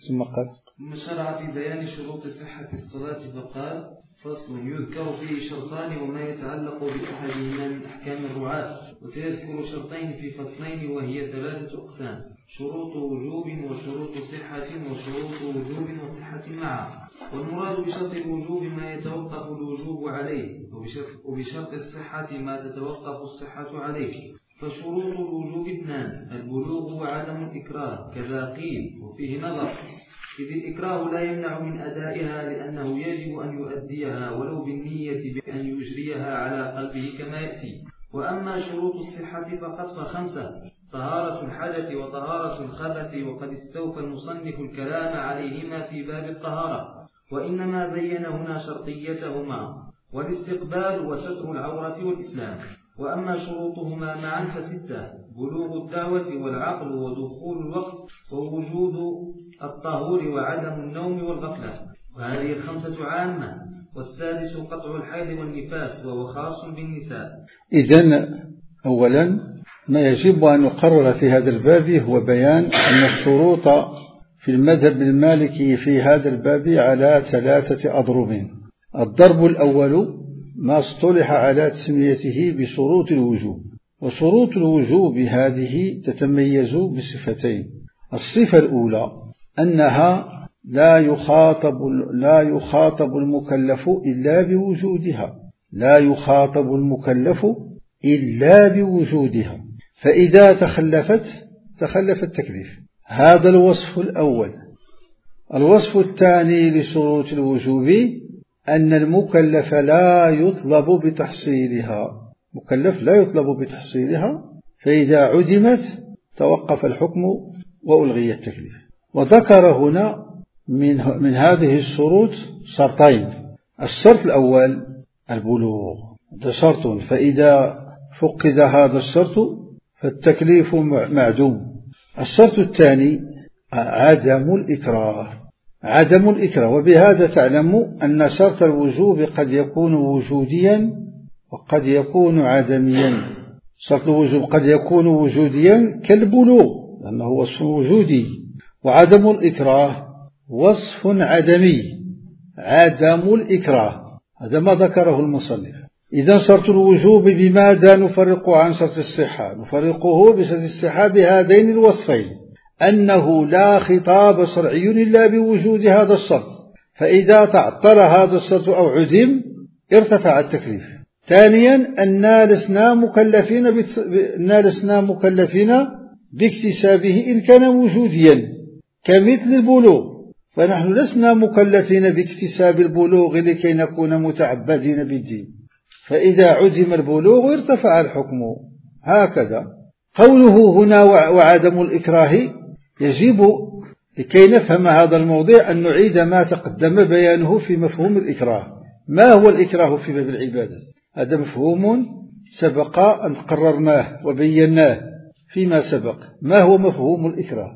ثم قال ثم شرع في بيان شروط صحة الصلاة فقال فصل يذكر فيه شرطان وما يتعلق بأحدهما من أحكام الرعاة، وسيذكر شرطين في فصلين وهي 3 أقسام: شروط وجوب وشروط صحة وشروط وجوب وصحة معا. والمراد بشرط الوجوب ما يتوقف الوجوب عليه، وبشرط الصحة ما تتوقف الصحة عليه. فشروط الوجوب 2: البلوغ وعدم الإكراه، كذا قيل وفيه نظر، إذ الإكراه لا يمنع من أدائها لأنه يجب أن يؤديها ولو بالنية بأن يجريها على قلبه كما يأتي. وأما شروط الصحة فقد ف5: طهارة الحدث وطهارة الخبث، وقد استوفى المصنف الكلام عليهما في باب الطهارة، وإنما بين هنا شرطيتهما والاستقبال وستر العورة والإسلام. وأما شروطهما معا ف6: بلوغ الدعوة والعقل ودخول الوقت ووجود الطهور وعدم النوم والغفلة، وهذه 5 عامة. والسادس قطع الحيض والنفاس وهو خاص بالنساء. إذن أولا ما يجب أن يقرر في هذا الباب هو بيان أن الشروط في المذهب المالكي في هذا الباب على 3 أضرب. الضرب الأول ما اصطلح على تسميته بشروط الوجوب، وشروط الوجوب هذه تتميز بصفتين: الصفة الأولى أنها لا يخاطب المكلف إلا بوجودها، لا يخاطب المكلف إلا بوجودها، فإذا تخلف التكليف. هذا الوصف الأول. الوصف الثاني لشروط الوجوب أن المكلف لا يطلب بتحصيلها، فإذا عدمت توقف الحكم وألغي التكليف. وذكر هنا من هذه الشروط شرطين: الشرط الأول البلوغ، هذا شرط، فإذا فقد هذا الشرط فالتكليف معدوم. الشرط الثاني عدم الإكراه، وبهذا تعلم أن شرط الوجوب قد يكون وجوديا وقد يكون عدميا. شرط الوجوب قد يكون وجوديا كالبلوغ لأنه وصف وجودي، وعدم الإكراه وصف عدمي. عدم الإكراه هذا ما ذكره المصنف. إذا شرط الوجوب بماذا نفرقه عن شرط الصحة؟ نفرقه بشرط الصحة بهذين الوصفين: أنه لا خطاب شرعي إلا بوجود هذا الشرط، فإذا تعطل هذا الشرط أو عدم ارتفع التكليف. ثانيا أننا لسنا مكلفين باكتسابه إن كان وجوديا كمثل البلوغ، فنحن لسنا مكلفين باكتساب البلوغ لكي نكون متعبدين بالدين، فإذا عدم البلوغ ارتفع الحكم. هكذا قوله هنا وعدم الإكراه، يجب لكي نفهم هذا الموضوع أن نعيد ما تقدم بيانه في مفهوم الإكراه. ما هو الإكراه في باب العبادة؟ هذا مفهوم سبق أن قررناه وبيناه فيما سبق. ما هو مفهوم الإكراه؟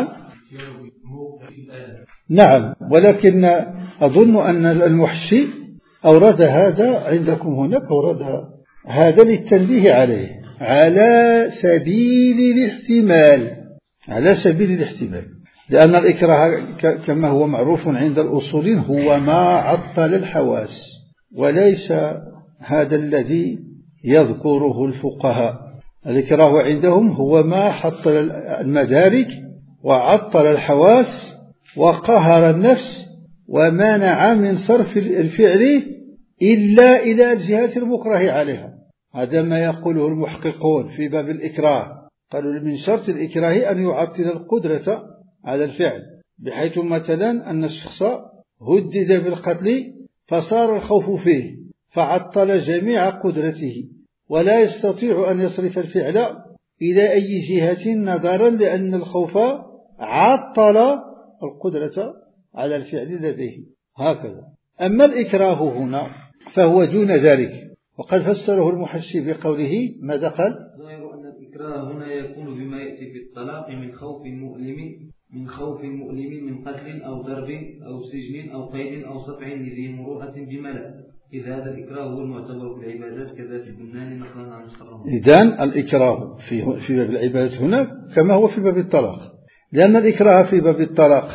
نعم، ولكن أظن أن المحشي أورد هذا عندكم هناك، أورد هذا للتنبيه عليه على سبيل الاحتمال، لأن الإكراه كما هو معروف عند الأصولين هو ما عطل الحواس، وليس هذا الذي يذكره الفقهاء. الإكراه عندهم هو ما حطل المدارك وعطل الحواس وقهر النفس ومنع من صرف الفعل إلا إلى الجهات المكره عليها. هذا ما يقوله المحققون في باب الإكراه، قالوا من شرط الإكراه أن يعطل القدرة على الفعل، بحيث مثلا أن الشخص هدد بالقتل فصار الخوف فيه فعطل جميع قدرته ولا يستطيع أن يصرف الفعل إلى أي جهة نظرا لأن الخوف عطل القدرة على الفعل لديه. هكذا. أما الإكراه هنا فهو دون ذلك، وقد فسره المحشي بقوله ماذا قال؟ ظاهر أن الإكراه هنا يكون بما يأتي في الطلاق من خوف مؤلم من قتل أو ضرب أو سجن أو قيد أو سطع لذي مروءة بملأ، إذا هذا الإكراه هو المعتبر في العبادات كذا في البنان نقلا عن الصرام. إذن الإكراه في باب العبادات هنا كما هو في باب الطلاق، لأن الإكراه في باب الطلاق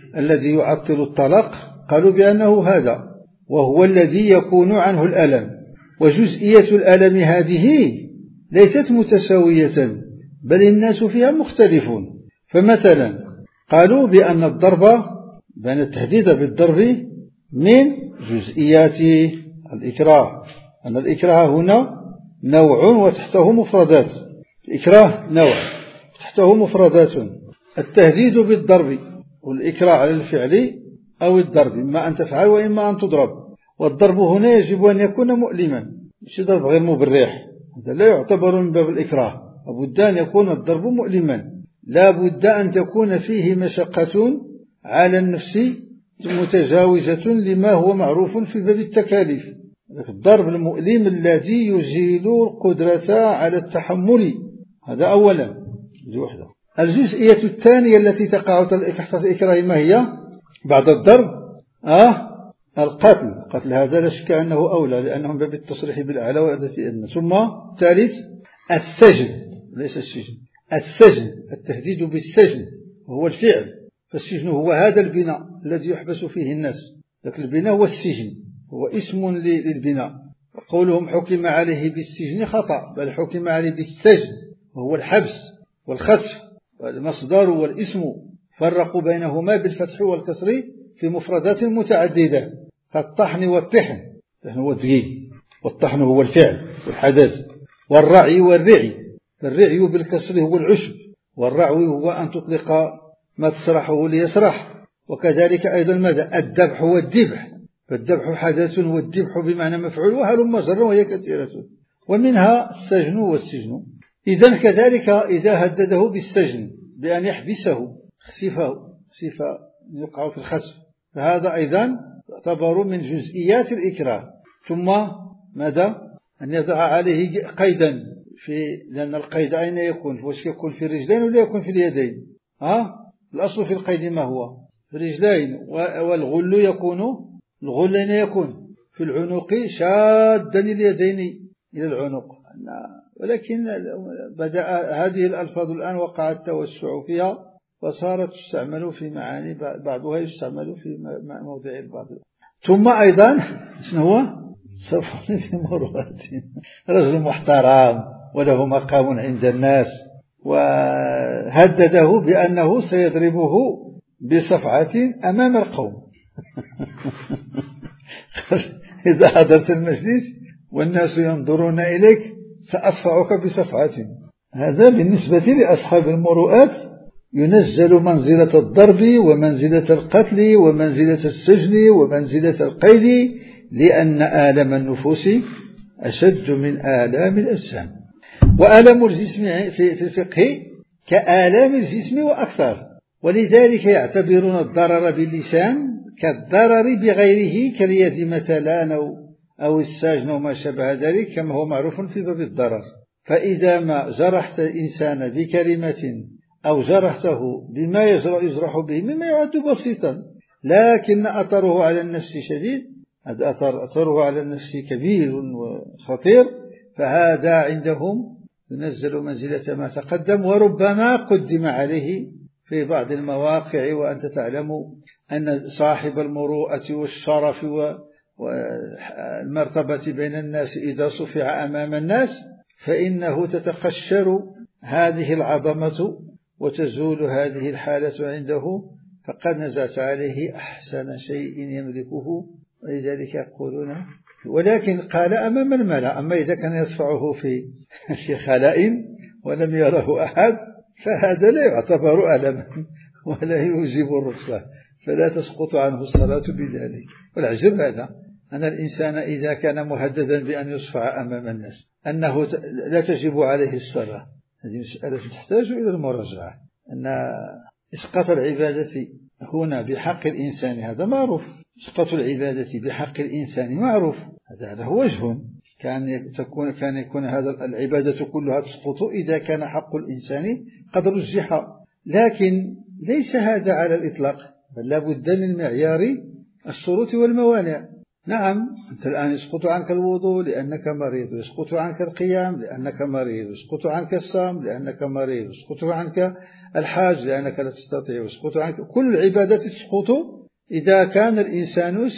الذي يعطل الطلاق قالوا بأنه هذا، وهو الذي يكون عنه الألم. وجزئية الألم هذه ليست متساوية، بل الناس فيها مختلفون. فمثلا قالوا بأن الضرب، بأن التهديد بالضرب من جزئيات الإكراه، أن الإكراه هنا نوع وتحته مفردات. الإكراه نوع تحته مفردات: التهديد بالضرب والإكراه على الفعل أو الضرب، إما أن تفعل وإما أن تضرب. والضرب هنا يجب أن يكون مؤلما، مش ضرب غير مبرح، هذا لا يعتبر من باب الإكراه. لابد أن يكون الضرب مؤلما، لا بد أن تكون فيه مشقة على النفس متجاوزة لما هو معروف في باب التكاليف. الضرب المؤلم الذي يزيل القدرة على التحمل، هذا أولا. الجزئية الثانية التي تقع تحت الإكراه ما هي بعد الضرب؟ القتل هذا لا شك أنه أولى، لأنه من باب التصريح بالأعلى والأداة الأدنى. ثم ثالث السجن، ليس السجن، السجن، التهديد بالسجن وهو الفعل. فالسجن هو هذا البناء الذي يحبس فيه الناس، لكن البناء هو السجن، هو اسم للبناء. وقولهم حكم عليه بالسجن خطأ، بل حكم عليه بالسجن وهو الحبس والخسف، والمصدر والاسم فرقوا بينهما بالفتح والكسر في مفردات متعددة كالطحن والطحن. الطحن هو الدقيق، والطحن هو الفعل والحدث. والرعي والرعي، الرعي بالكسر هو العشب، والرعي هو أن تطلق ما تسرحه ليسرح. وكذلك أيضا ماذا؟ الذبح والذبح، فالذبح حدث والذبح بمعنى مفعول، وهلم جرا وهي كثيرة. ومنها السجن والسجن. إذن كذلك إذا هدده بالسجن بأن يحبسه خسفة يقع في الخسف، فهذا أيضا يعتبر من جزئيات الإكراه. ثم ماذا؟ أن يضع عليه قيدا، لأن القيد أين يكون؟ واش يكون في الرجلين ولا يكون في اليدين؟ الأصل في القيد ما هو؟ في الرجلين. والغل يكون في العنق شادا اليدين إلى العنق. ولكن بدأ هذه الألفاظ الآن وقع التوسع فيها، وصارت تستعمل في معاني، بعضها يستعمل في موضع البعض. ثم أيضا شنو هو؟ صفون في مروءة، رجل محترم وله مقام عند الناس، وهدده بأنه سيضربه بصفعة أمام القوم. إذا حضرت المجلس والناس ينظرون إليك سأصفعك بصفعة. هذا بالنسبة لأصحاب المروءات ينزل منزلة الضرب ومنزلة القتل ومنزلة السجن ومنزلة القيد، لأن آلام النفوس أشد من آلام الأجسام. وآلام الجسم في الفقه كآلام الجسم وأكثر، ولذلك يعتبرون الضرر باللسان كالضرر بغيره، كاليد مثلا أو السجن وما شابه ذلك، كما هو معروف في باب الضرر. فإذا ما جرحت الإنسان بكلمة أو جرحته بما يجرح به مما يعد بسيطا، لكن أثره على النفس شديد، أثره على النفس كبير وخطير، فهذا عندهم ينزل منزلة ما تقدم، وربما قدم عليه في بعض المواقع. وأنت تعلم أن صاحب المروءة والشرف والمرتبة بين الناس إذا صفع أمام الناس فإنه تتقشر هذه العظمة وتزول هذه الحالة عنده، فقد نزعت عليه أحسن شيء يملكه. ولذلك يقولون، ولكن قال أمام الملأ. أما إذا كان يصفعه في خلاء ولم يره أحد فهذا لا يعتبر ألما ولا يوجب الرخصة، فلا تسقط عنه الصلاة بذلك. والعجب هذا أن الإنسان إذا كان مهددا بأن يصفع أمام الناس أنه لا تجب عليه الصلاة. هذه مسألة تحتاج إلى المراجعة. أن إسقاط العبادة هنا بحق الإنسان هذا معروف، إسقاط العبادة بحق الإنسان معروف، هذا هو وجه. كان يكون هذا العبادة كلها تسقط إذا كان حق الإنسان قد رجح، لكن ليس هذا على الإطلاق، بل لا بد من معيار الشروط والموانع. نعم، أنت الآن يسقط عنك الوضوء لأنك مريض، ويسقط عنك القيام لأنك مريض، ويسقط عنك الصوم لأنك مريض، ويسقط عنك الحاج لأنك لا تستطيع، ويسقط عنك كل العبادات تسقط إذا كان الإنسان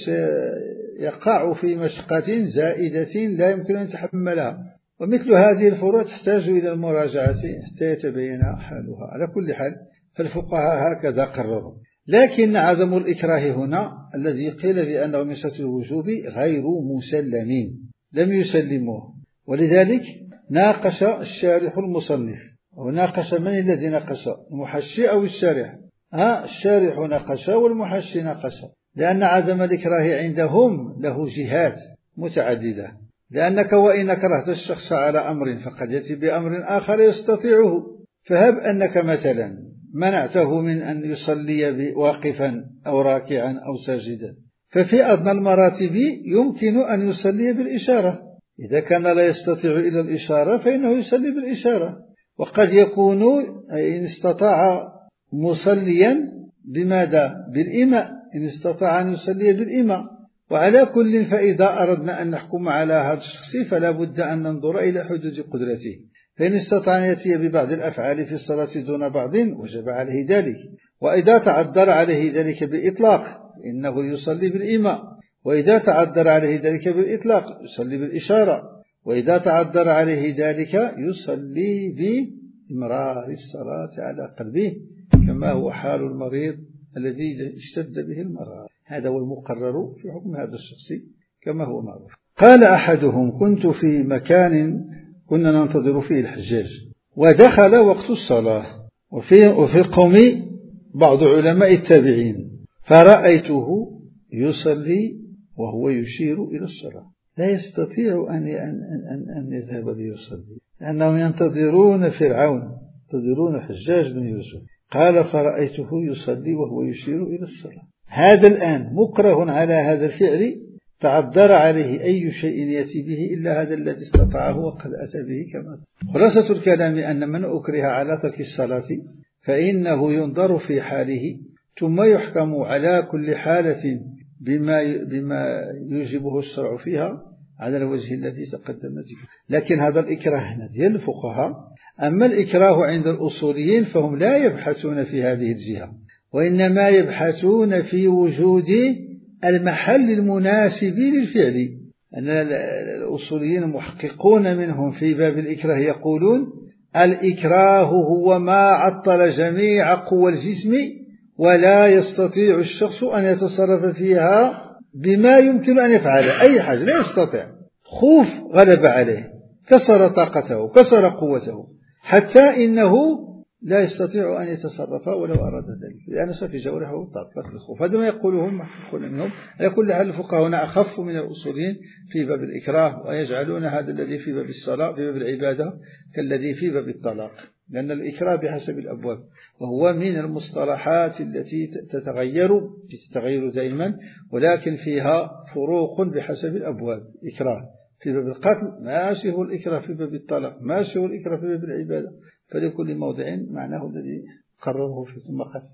سيقع في مشقة زائدة لا يمكن أن يتحملها. ومثل هذه الفروع تحتاج إلى المراجعة حتى يتبين حالها. على كل حال فالفقهاء هكذا قرروا. لكن عدم الإكراه هنا الذي قيل بأنه من شرط الوجوب غير مسلمين، لم يسلموه، ولذلك ناقش الشارح المصنف. وناقش من الذي ناقش؟ المحشي أو الشارح؟ الشارح ناقش والمحشي ناقش، لأن عدم الإكراه عندهم له جهات متعددة. لأنك وإن كرهت الشخص على أمر فقد يأتي بأمر آخر يستطيعه. فهب أنك مثلا منعته من أن يصلي واقفا أو راكعا أو ساجدا، ففي أدنى المراتب يمكن أن يصلي بالإشارة. إذا كان لا يستطيع إلى الإشارة فإنه يصلي بالإشارة. وقد يكون إن استطاع مصليا بماذا؟ بالإماء، إن استطاع أن يصلي بالإماء. وعلى كل فإذا أردنا أن نحكم على هذا الشخص فلا بد أن ننظر إلى حدود قدرته. فإن استطاع أن يأتي ببعض الأفعال في الصلاة دون بعض وجب عليه ذلك. وإذا تعذر عليه ذلك بإطلاق إنه يصلي بالإماء. وإذا تعذر عليه ذلك بالإطلاق يصلي بالإشارة. وإذا تعذر عليه ذلك يصلي بإمرار الصلاة على قلبه، كما هو حال المريض الذي اشتد به المرض. هذا هو المقرر في حكم هذا الشخص كما هو معروف. قال أحدهم: كنت في مكان كنا ننتظر فيه الحجاج، ودخل وقت الصلاة، وفي القوم بعض علماء التابعين، فرأيته يصلي وهو يشير إلى الصلاة، لا يستطيع أن يذهب ليصلي، لأنهم ينتظرون فرعون، ينتظرون الحجاج بن يوسف. قال: فرأيته يصلي وهو يشير إلى الصلاة. هذا الآن مكره على هذا الفعل، تعذر عليه أي شيء يأتي به إلا هذا الذي استطاعه وقد أتى به كما. خلاصة الكلام أن من أكره على ترك الصلاة فإنه ينظر في حاله، ثم يحكم على كل حالة بما يوجبه الشرع فيها على الوجه الذي تقدم ذكره. لكن هذا الإكراه هنا ديال الفقهاء. أما الإكراه عند الأصوليين فهم لا يبحثون في هذه الجهة، وإنما يبحثون في وجود المحل المناسب للفعل. أن الأصوليين المحققون منهم في باب الإكراه يقولون: الإكراه هو ما عطل جميع قوى الجسم ولا يستطيع الشخص أن يتصرف فيها بما يمكن أن يفعل أي حاجة، لا يستطيع، خوف غلب عليه، كسر طاقته، كسر قوته، حتى إنه لا يستطيع أن يتصرف ولو أراد ذلك، لأن في جوارحه تعطلت بالخوف. هذا ما يقولهم محققون منهم. على كل حال الفقهاء هنا أخف من الأصوليين في باب الإكراه، ويجعلون هذا الذي في باب الصلاة في باب العبادة كالذي في باب الطلاق، لأن الإكراه بحسب الأبواب، وهو من المصطلحات التي تتغير دائما، ولكن فيها فروق بحسب الأبواب. إكراه في باب القتل ماشي هو الإكراه في باب الطلاق، ماشي هو الإكراه في باب العبادة، فلكل موضع معناه الذي قرره في ثم قتل.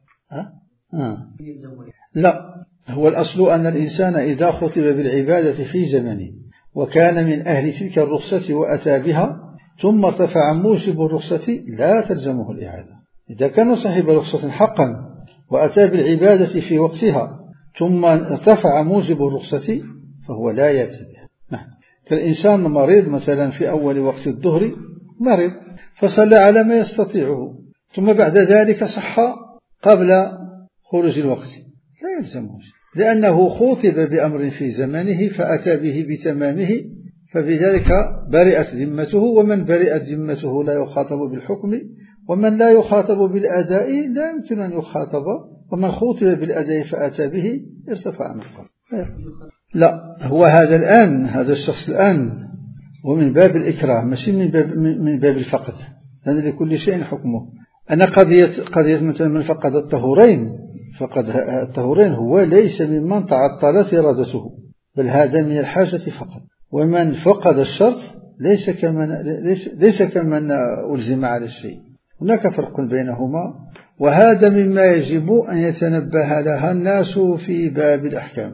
لا، هو الأصل أن الإنسان إذا خطب بالعبادة في زمنه وكان من أهل تلك الرخصة وأتى بها ثم ارتفع موجب الرخصة لا تلزمه الإعادة. إذا كان صاحب رخصة حقا وأتى بالعبادة في وقتها ثم ارتفع موجب الرخصة فهو لا يأتي بها. كالإنسان مريض مثلا في أول وقت الظهر مريض فصلى على ما يستطيعه، ثم بعد ذلك صح قبل خروج الوقت، لا يلزمه، لأنه خوطب بأمر في زمنه فأتى به بتمامه، فبذلك برئت ذمته. ومن برئت ذمته لا يخاطب بالحكم، ومن لا يخاطب بالأداء لا يمكن أن يخاطب، ومن خوطب بالأداء فأتى به ارتفع عن القرب. لا، هو هذا الآن، هذا الشخص الآن ومن باب الإكراه ماشي من باب الفقد، لأن لكل شيء حكمه. أنا قضية مثلا من فقد الطهورين، فقد الطهورين هو ليس ممن تعطلت إرادته، بل هذا من الحاجة فقط. ومن فقد الشرط ليس كمن ألزم على الشيء، هناك فرق بينهما، وهذا مما يجب أن يتنبه لها الناس في باب الأحكام.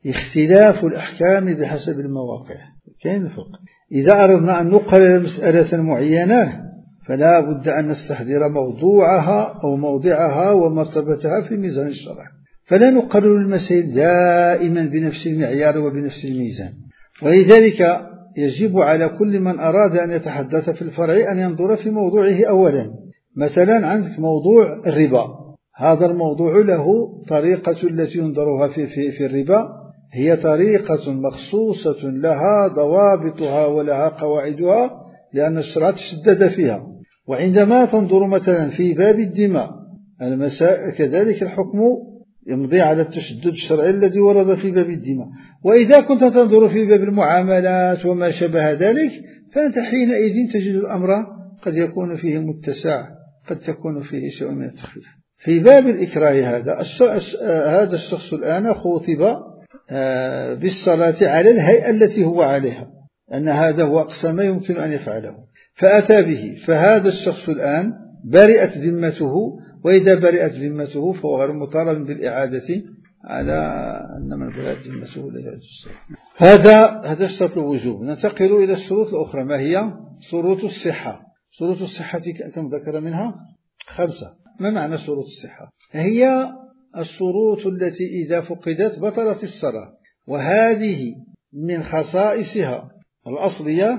اختلاف الأحكام بحسب المواقع، كاين الفرق. إذا أردنا أن نقرر مسألة معينة فلا بد أن نستحضر موضوعها أو موضعها ومرتبتها في ميزان الشرع، فلا نقرر المسائل دائما بنفس المعيار وبنفس الميزان. ولذلك يجب على كل من أراد أن يتحدث في الفرع أن ينظر في موضوعه أولا. مثلا عندك موضوع الربا، هذا الموضوع له طريقة التي ينظرها في الربا، هي طريقة مخصوصة لها ضوابطها ولها قواعدها لأن الشرع تشدد فيها. وعندما تنظر مثلا في باب الدماء المسائل كذلك الحكم يمضي على التشدد الشرعي الذي ورد في باب الدماء. وإذا كنت تنظر في باب المعاملات وما شابه ذلك فأنت حينئذ تجد الأمر قد يكون فيه متسع، قد تكون فيه شيء من التخفيف. في باب الإكراه هذا الشخص الآن خوطب بالصلاة على الهيئة التي هو عليها، أن هذا هو أقصى ما يمكن أن يفعله، فأتى به، فهذا الشخص الآن برئت ذمته، وإذا برئت ذمته فهو غير مطالب بالإعادة على أن من برئت ذمته لا يعود الصلاة. هذا شرط الوجوب. ننتقل إلى الشروط الأخرى. ما هي شروط الصحة؟ شروط الصحة كم ذكر منها 5. ما معنى شروط الصحة؟ هي الشروط التي إذا فقدت بطلت الصلاة، وهذه من خصائصها الأصلية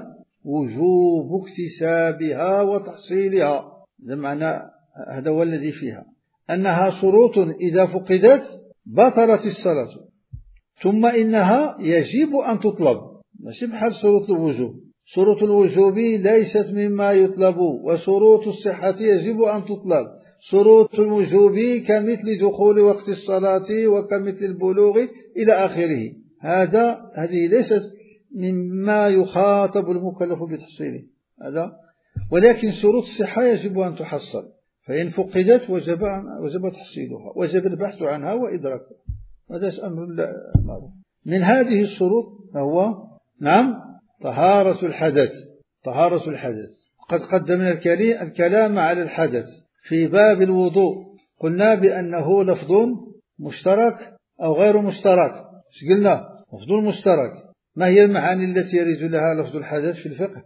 وجوب اكتسابها وتحصيلها. بمعنى هذا هو الذي فيها أنها شروط إذا فقدت بطلت الصلاة، ثم إنها يجب أن تطلب، ماشي بحال شروط الوجوب. شروط الوجوب ليست مما يطلب، وشروط الصحة يجب أن تطلب. شروط الوجوب كمثل دخول وقت الصلاة وكمثل البلوغ إلى آخره. هذه ليست مما يخاطب المكلف بتحصيله هذا، ولكن شروط الصحة يجب أن تحصل، فإن فقدت وجب تحصيلها، وجب البحث عنها وإدراكها. هذا أمر معروف. من هذه الشروط هو طهارة الحدث. طهارة الحدث قد قدمنا الكلام على الحدث في باب الوضوء، قلنا بأنه لفظ مشترك أو غير مشترك. قلنا لفظ مشترك، ما هي المعاني التي يرد لها لفظ الحدث في الفقه؟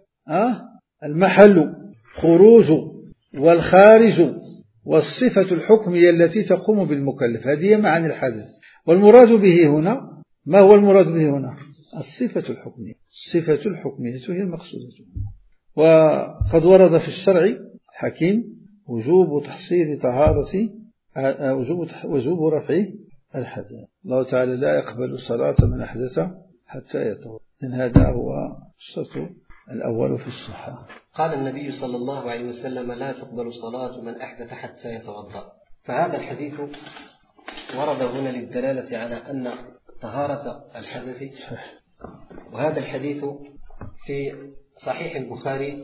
المحل، خروج، والخارج، والصفة الحكمية التي تقوم بالمكلف. هذه معاني الحدث. والمراد به هنا، ما هو المراد به هنا؟ الصفة الحكمية. الصفة الحكمية هي المقصودة. وقد ورد في الشرع الحكيم وجوب تحصيل طهارة، وجوب رفع الحدث. الله تعالى لا يقبل صلاة من أحدث حتى يتوضأ. هذا هو الشرط الأول في الصحة. قال النبي صلى الله عليه وسلم: لا تقبل صلاة من أحدث حتى يتوضأ. فهذا الحديث ورد هنا للدلالة على أن طهارة الحدث، وهذا الحديث في صحيح البخاري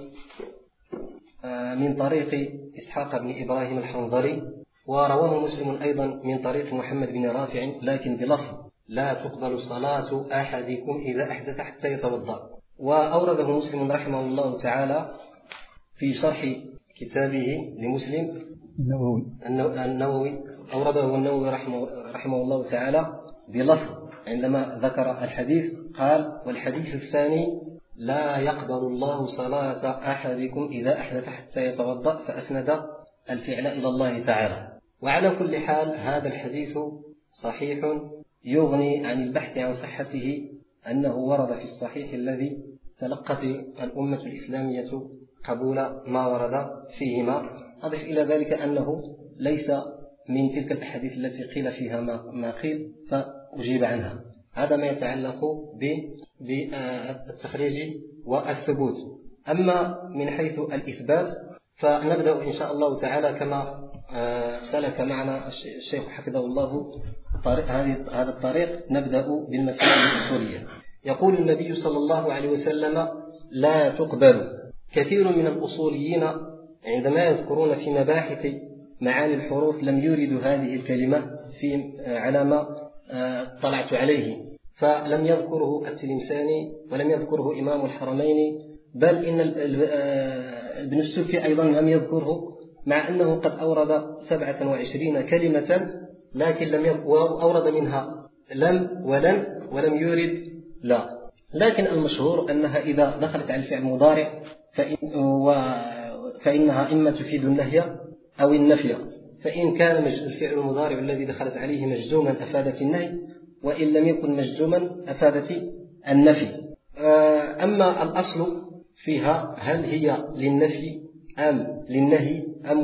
من طريق إسحاق بن إبراهيم الحنظلي، ورواه مسلم أيضا من طريق محمد بن رافع لكن بلفظ: لا تقبل صلاة أحدكم إذا أحدث حتى يتوضأ. وأورده مسلم رحمه الله تعالى في شرح كتابه لمسلم النووي، أورده النووي رحمه الله تعالى بلفظ عندما ذكر الحديث قال: والحديث الثاني: لا يقبل الله صلاة أحدكم إذا أحدث حتى يتوضأ، فأسند الفعل إلى الله تعالى. وعلى كل حال هذا الحديث صحيح يغني عن البحث عن صحته، أنه ورد في الصحيح الذي تلقت الأمة الإسلامية قبول ما ورد فيهما. أضف إلى ذلك أنه ليس من تلك الأحاديث التي قيل فيها ما قيل فأجيب عنها. هذا ما يتعلق بالتخريج والثبوت. أما من حيث الإثبات فنبدأ إن شاء الله تعالى كما سلك معنا الشيخ حفظه الله هذا الطريق. نبدأ بالمسائل الأصولية. يقول النبي صلى الله عليه وسلم: لا تقبل. كثير من الأصوليين عندما يذكرون في مباحث معاني الحروف لم يردوا هذه الكلمة على ما طلعت عليه، فلم يذكره التلمساني ولم يذكره إمام الحرمين، بل إن ابن السبكي أيضا لم يذكره، مع أنه قد أورد 27 كلمة، لكن لم أورد منها لم ولم يورد لا. لكن المشهور أنها إذا دخلت على الفعل المضارع فإنها إما تفيد النهي أو النفي، فإن كان الفعل المضارع الذي دخلت عليه مجزوما أفادت النهي، وإن لم يكن مجزوما أفادت النفي. أما الأصل فيها هل هي للنفي أم للنهي أم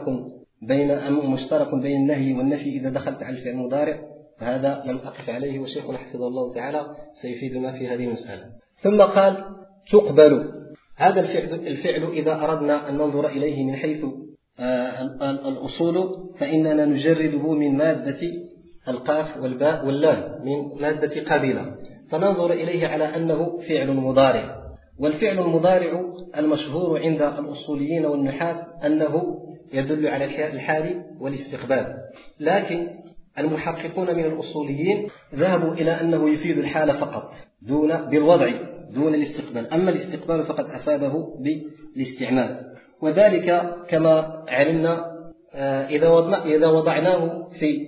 مشترك بين النهي والنفي إذا دخلت على الفعل المضارع، فهذا لم أقف عليه، وشيخنا حفظه الله تعالى سيفيدنا في هذه المسألة. ثم قال تقبل. هذا الفعل إذا أردنا أن ننظر إليه من حيث الأصول فإننا نجرده من مادة القاف والباء واللام، من مادة قبيلة، فننظر إليه على أنه فعل مضارع. والفعل المضارع المشهور عند الأصوليين والنحاة أنه يدل على الحال والاستقبال، لكن المحققون من الأصوليين ذهبوا إلى أنه يفيد الحال فقط بالوضع دون الاستقبال، أما الاستقبال فقد أفاده بالاستعمال. وذلك كما علمنا إذا وضعناه في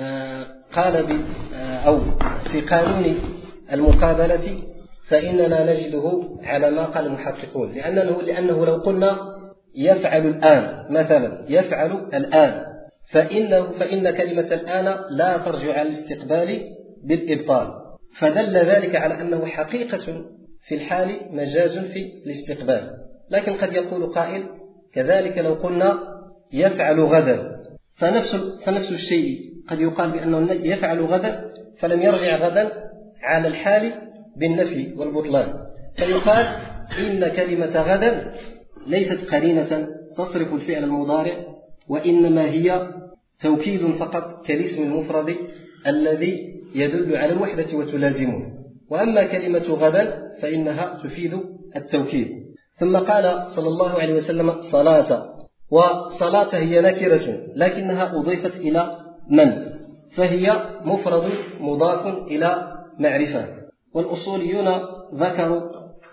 قالب أو في قانون المقابلة فإننا نجده على ما قال المحققون، لأنه لو قلنا يفعل الآن مثلا، يفعل الآن، فإن كلمة الآن لا ترجع على الاستقبال بالإبطال، فدل ذلك على أنه حقيقة في الحال مجاز في الاستقبال. لكن قد يقول قائل كذلك لو قلنا يفعل غدا، فنفس الشيء قد يقال بأنه يفعل غدا فلم يرجع غدا على الحال بالنفي والبطلان، فيقال إن كلمة غدا ليست قرينة تصرف الفعل المضارع، وإنما هي توكيد فقط كالاسم المفرد الذي يدل على الوحدة وتلازمه. وأما كلمة غدا فإنها تفيد التوكيد. ثم قال صلى الله عليه وسلم صلاة، وصلاة هي نكرة لكنها أضيفت إلى من، فهي مفرد مضاف إلى معرفة. والأصوليون ذكروا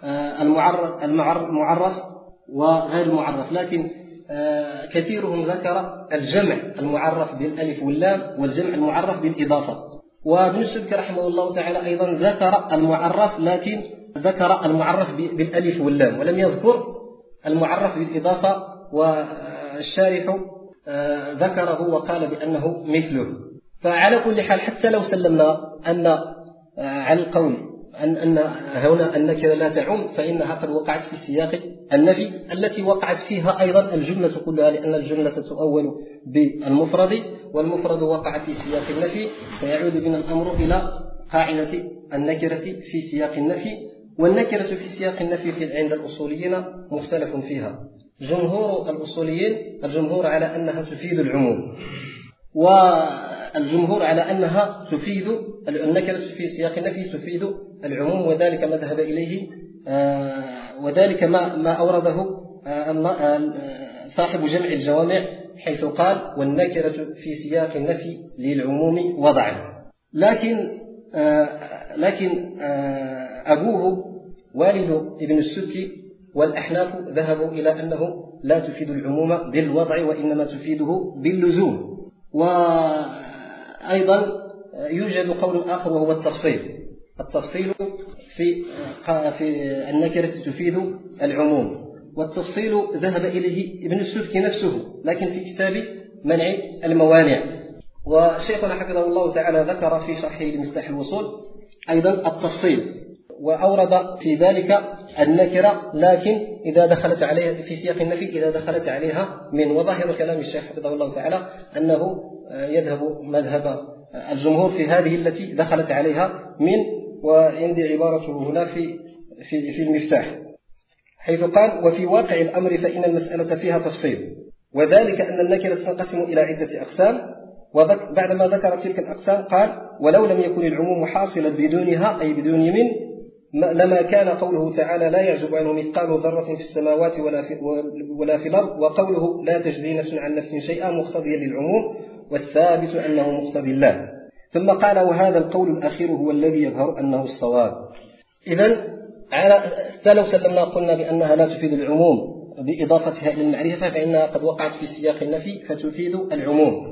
المعرف وغير المعرف، لكن كثيرهم ذكر الجمع المعرف بالألف واللام والجمع المعرف بالإضافة. وابن السبكي رحمه الله تعالى أيضا ذكر المعرف، لكن ذكر المعرف بالألف واللام ولم يذكر المعرف بالإضافة، والشارح ذكره وقال بأنه مثله. فعلى كل حال حتى لو سلمنا أن على القول أن هنا النكرة لا تعم، فإنها قد وقعت في سياق النفي التي وقعت فيها أيضا الجملة كلها، لأن الجملة تؤول بالمفرد والمفرد وقع في سياق النفي، فيعود بنا الأمر إلى قاعدة النكرة في سياق النفي. والنكرة في سياق النفي عند الأصوليين مختلف فيها. جمهور الأصوليين الجمهور على أنها تفيد العموم، والجمهور على أنها تفيد النكرة في سياق النفي تفيد العموم، وذلك ما ذهب إليه وذلك ما أورده صاحب جمع الجوامع، حيث قال والنكرة في سياق النفي للعموم وضعا. لكن أبوه والد ابن السبكي والأحناف ذهبوا إلى أنه لا تفيد العموم بالوضع وإنما تفيده باللزوم. وأيضا يوجد قول آخر وهو التفصيل في النكرة تفيد العموم، والتفصيل ذهب إليه ابن السبكي نفسه لكن في كتاب منع الموانع. وشيخنا حفظه الله تعالى ذكر في شرحه لمفتاح الوصول أيضا التفصيل، وأورد في ذلك النكرة لكن إذا دخلت عليها في سياق النفي إذا دخلت عليها من. وظاهر كلام الشيخ حفظه الله تعالى أنه يذهب مذهب الجمهور في هذه التي دخلت عليها من، وعندي عبارته هنا في المفتاح حيث قال وفي واقع الأمر فإن المسألة فيها تفصيل، وذلك أن النكرة تنقسم إلى عدة أقسام. وبعدما ذكر تلك الأقسام قال ولو لم يكن العموم حاصلا بدونها أي بدون من لما كان قوله تعالى لا يعزب عنه مثقال ذرة في السماوات ولا في الأرض، وقوله لا تجزي نفس عن نفس شيئا مقتضيا للعموم، والثابت أنه مقتضي الله. ثم قال وهذا القول الأخير هو الذي يظهر أنه الصواب. إذن لو سلمنا قلنا بأنها لا تفيد العموم بإضافتها إلى المعرفة فإنها قد وقعت في سياق النفي فتفيد العموم.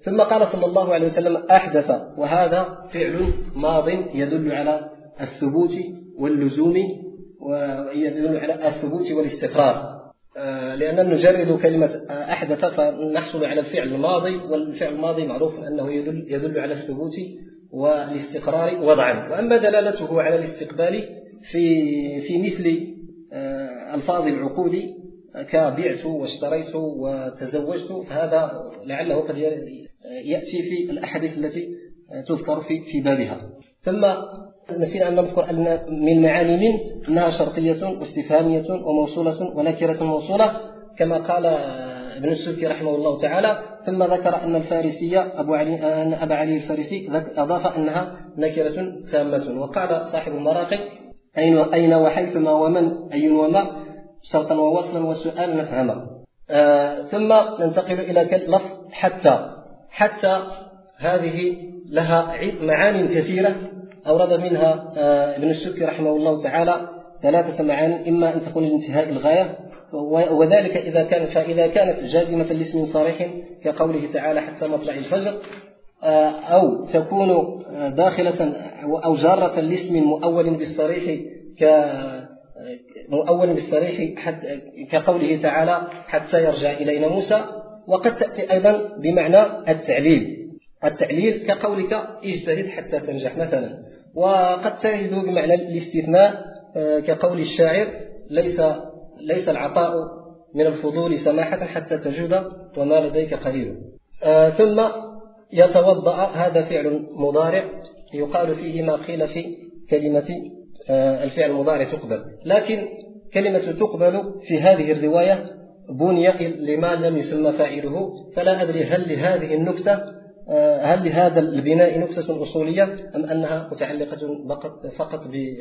ثم قال صلى الله عليه وسلم أحدث، وهذا فعل ماض يدل على الثبوت واللزوم، ويدل على الثبوت والاستقرار، لأننا نجرد كلمة أحدث فنحصل على الفعل الماضي، والفعل الماضي معروف أنه يدل على الثبوت والاستقرار وضعا. وأما دلالته على الاستقبال في مثل ألفاظ العقود كبعت واشتريت وتزوجت، فهذا لعله قد يأتي في الأحاديث التي تذكر في بابها. ثم نسينا أن نذكر أن من معاني من أنها شرطية واستفهامية وموصولة ونكرة موصولة كما قال ابن السبكي رحمه الله تعالى. ثم ذكر أن الفارسية أن أبا علي الفارسي أضاف أنها نكرة تامة. وقال صاحب المراقي أين وحيثما ومن أي وما شرطا ووصلا وسؤال نفهما. ثم ننتقل إلى لفظ حتى هذه لها معاني كثيرة أورد منها ابن السبكي رحمه الله تعالى 3 معاني، إما أن تكون لانتهاء الغاية، وذلك إذا كانت جازمة لاسم صريح كقوله تعالى حتى مطلع الفجر، أو تكون داخلة أو جارة لاسم مؤول بالصريح كقوله تعالى حتى يرجع إلينا موسى. وقد تأتي أيضا بمعنى التعليل كقولك اجتهد حتى تنجح مثلا. وقد ترد بمعنى الاستثناء كقول الشاعر ليس العطاء من الفضول سماحة حتى تجود وما لديك قليل. ثم يتوضأ، هذا فعل مضارع يقال فيه ما قيل في كلمة الفعل المضارع تقبل، لكن كلمة تقبل في هذه الرواية بني لما لم يسمى فاعله، فلا أدري هل لهذا البناء نكتة أصولية أم أنها متعلقة فقط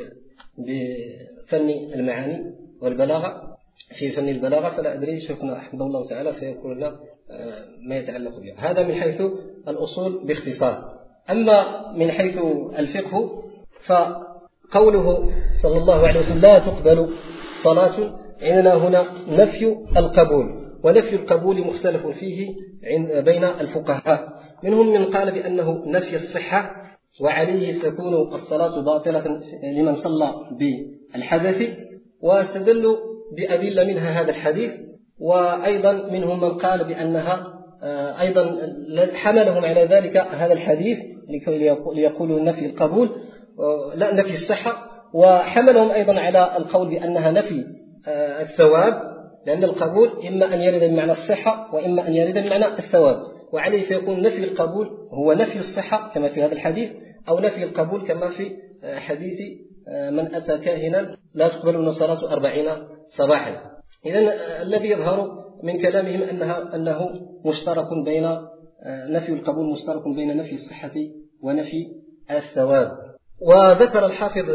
بفن المعاني والبلاغة. في فن البلاغة فلا أدري، شيخنا حفظه الله تعالى سيقول لنا ما يتعلق بها. هذا من حيث الأصول باختصار. أما من حيث الفقه فقوله صلى الله عليه وسلم لا تقبل صلاة، عندنا هنا نفي القبول، ونفي القبول مختلف فيه بين الفقهاء. منهم من قال بأنه نفي الصحة وعليه تكون الصلاة باطلة لمن صلى بالحدث، واستدلوا بأدلة منها هذا الحديث. وأيضا منهم من قال بأنها أيضا حملهم على ذلك هذا الحديث ليقولوا نفي القبول لا نفي الصحة، وحملهم أيضا على القول بأنها نفي الثواب، لأن القبول إما أن يرد بمعنى الصحة وإما أن يرد بمعنى الثواب، وعليه فيكون نفي القبول هو نفي الصحة كما في هذا الحديث، أو نفي القبول كما في حديث من أتى كاهنا لا تقبل من صلاة 40 صباحا. إذن الذي يظهر من كلامهم أنه مشترك بين نفي القبول مشترك بين نفي الصحة ونفي الثواب. وذكر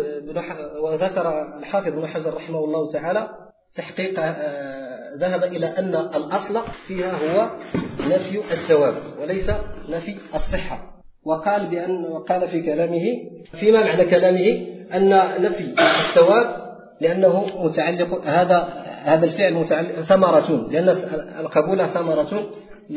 الحافظ بن حجر رحمه الله تعالى تحقيق ذهب إلى أن الأصل فيها هو نفي الثواب وليس نفي الصحة، وقال في كلامه فيما معنى كلامه أن نفي الثواب لأنه متعلق هذا الفعل متعلق ثمرة، لأن القبول ثمرة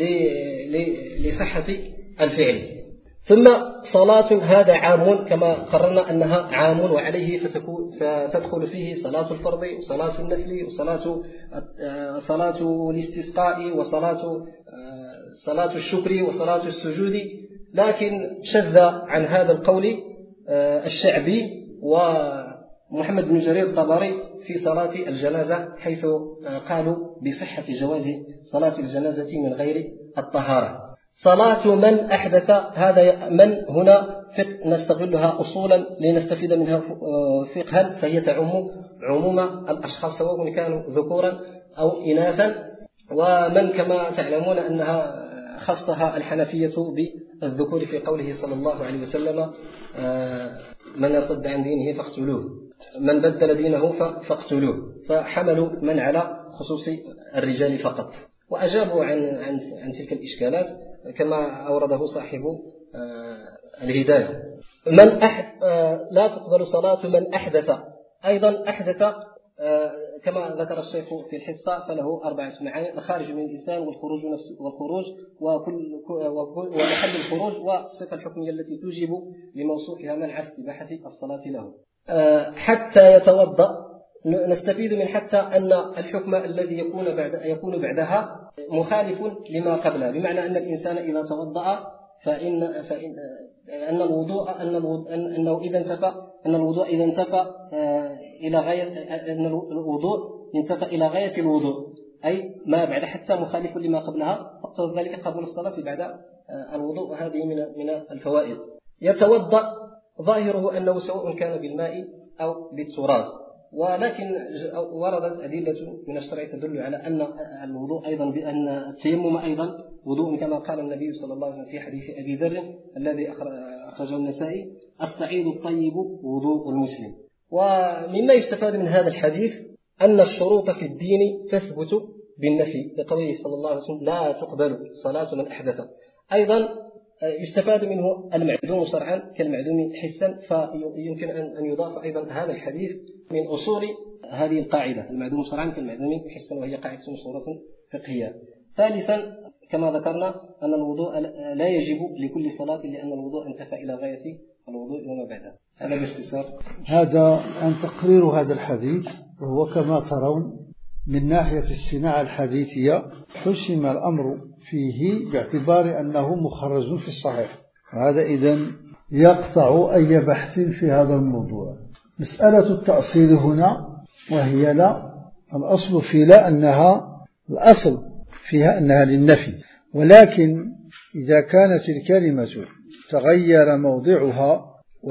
لصحة الفعل. ثم صلاة هذا عام كما قررنا أنها عام، وعليه فتدخل فيه صلاة الفرض وصلاة النفل وصلاة الاستسقاء وصلاة الشكر وصلاة السجود. لكن شذ عن هذا القول الشعبي ومحمد بن جرير الطبري في صلاة الجنازة، حيث قالوا بصحة جواز صلاة الجنازة من غير الطهارة. صلاة من أحدث، هذا من هنا نستغلها أصولا لنستفيد منها فقها، فهي تعم عموم الأشخاص سواء كانوا ذكورا أو إناثا. ومن كما تعلمون أنها خصها الحنفية بالذكور في قوله صلى الله عليه وسلم من يصد عن دينه فاقتلوه، من بدل دينه فاقتلوه، فحملوا من على خصوص الرجال فقط، وأجابوا عن تلك الإشكالات كما أورده صاحب الهداية. لا تقبل صلاة من أحدث، أيضا أحدث كما ذكر الشيخ في الحصة فله 4 معاني: الخارج من الإنسان، والخروج ومحل الخروج، والصفة الحكمية التي توجب لموصوفها منع استباحة الصلاة له. حتى يتوضأ، نستفيد من حتى أن الحكم الذي يكون بعدها مخالف لما قبلها، بمعنى أن الإنسان إذا توضأ أن الوضوء إذا انتفى إلى غاية الوضوء، أي ما بعد حتى مخالف لما قبلها، فاقتضى ذلك قبول الصلاة بعد الوضوء، وهذه من الفوائد. يتوضأ ظاهره أنه سواء كان بالماء أو بالتراب، ولكن وردت أدلة من الشرع تدل على أن الوضوء أيضا، بأن التيمم أيضا وضوء، كما قال النبي صلى الله عليه وسلم في حديث أبي ذر الذي أخرجه النسائي: الصعيد الطيب وضوء المسلم. ومما يستفاد من هذا الحديث أن الشروط في الدين تثبت بالنفي، لقوله صلى الله عليه وسلم: لا تقبل صلاة من أحدث. أيضا يستفاد منه المعدوم شرعا كالمعدوم حسا، فيمكن أن يضاف أيضا هذا الحديث من أصول هذه القاعدة: المعدوم شرعا كالمعدوم حسا، وهي قاعدة مشهورة فقهية. ثالثا كما ذكرنا أن الوضوء لا يجب لكل صلاة، لأن الوضوء انتفى إلى غاية الوضوء وما بعده. هذا باختصار. هذا عن تقرير هذا الحديث، وهو كما ترون من ناحية الصناعة الحديثية حسم الأمر فيه باعتبار أنه مخرج في الصحيح، وهذا إذن يقطع أي بحث في هذا الموضوع. مسألة التأصيل هنا، وهي لا، الأصل في لا الأصل فيها أنها للنفي، ولكن إذا كانت الكلمة تغير موضعها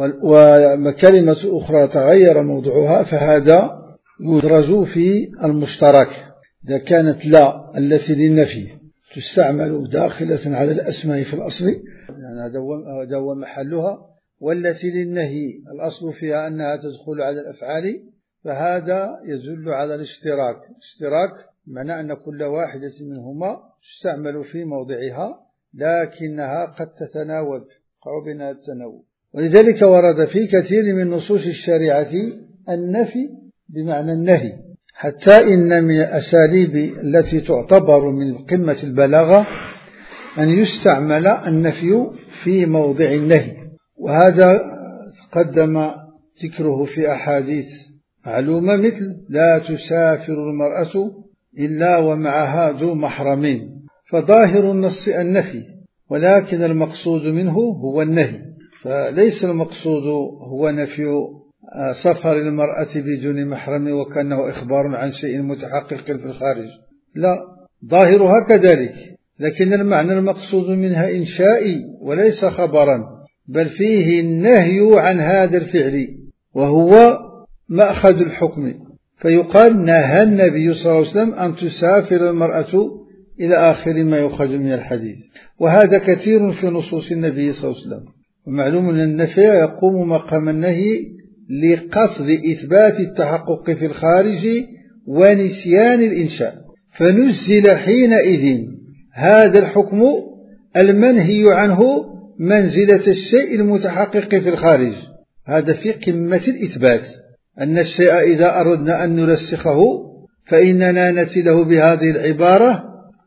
وكلمة أخرى تغير موضعها، فهذا يدرج في المشترك. إذا كانت لا التي للنفي تستعمل داخلة على الأسماء في الأصل، يعني هذا هو محلها، والتي للنهي الأصل فيها أنها تدخل على الأفعال، فهذا يدل على الاشتراك. معنى أن كل واحدة منهما تستعمل في موضعها، لكنها قد تتناوب، بينها التناوب. ولذلك ورد في كثير من نصوص الشريعة النفي بمعنى النهي، حتى إن من الأساليب التي تعتبر من قمة البلاغة أن يستعمل النفي في موضع النهي، وهذا قدم ذكره في أحاديث معلومة، مثل: لا تسافر المرأة إلا ومعها ذو محرمين، فظاهر النص النفي، ولكن المقصود منه هو النهي، فليس المقصود هو نفي سفر المرأة بدون محرم وكأنه إخبار عن شيء متحقق في الخارج، لا، ظاهرها كذلك، لكن المعنى المقصود منها إنشائي وليس خبرا، بل فيه النهي عن هذا الفعل وهو مأخذ الحكم، فيقال: نهى النبي صلى الله عليه وسلم أن تسافر المرأة إلى آخر ما يؤخذ من الحديث. وهذا كثير في نصوص النبي صلى الله عليه وسلم. ومعلوم أن النفي يقوم مقام النهي لقصد إثبات التحقق في الخارج ونسيان الإنشاء، فنزل حينئذ هذا الحكم المنهي عنه منزلة الشيء المتحقق في الخارج. هذا في قمة الإثبات، أن الشيء إذا أردنا أن نرسخه فإننا نأتي له بهذه العبارة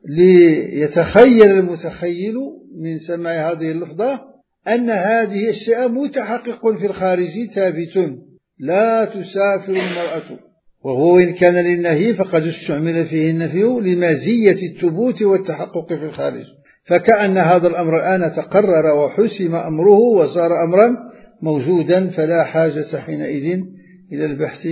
ليتخيل المتخيل من سماع هذه اللفظة أن هذه الشيء متحقق في الخارج ثابت، لا تسافر المرأة، وهو إن كان للنهي فقد استعمل فيه النفي لمزية الثبوت والتحقق في الخارج، فكأن هذا الأمر الآن تقرر وحسم أمره وصار أمرا موجودا، فلا حاجة حينئذ إلى البحث